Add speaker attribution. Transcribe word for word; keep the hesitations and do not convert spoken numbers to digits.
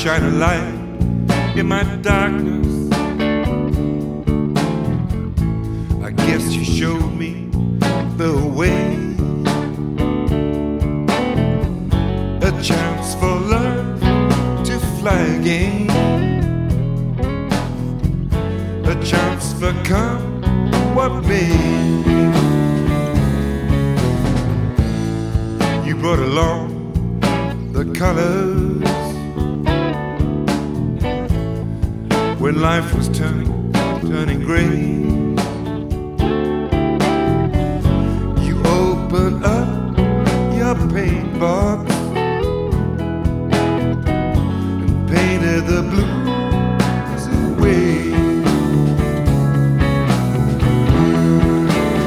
Speaker 1: shine a light in my darkness. I guess you showed me the way. A chance for love to fly again. A chance for come what may. You brought along the colors when life was turning, turning gray. You opened up your paint box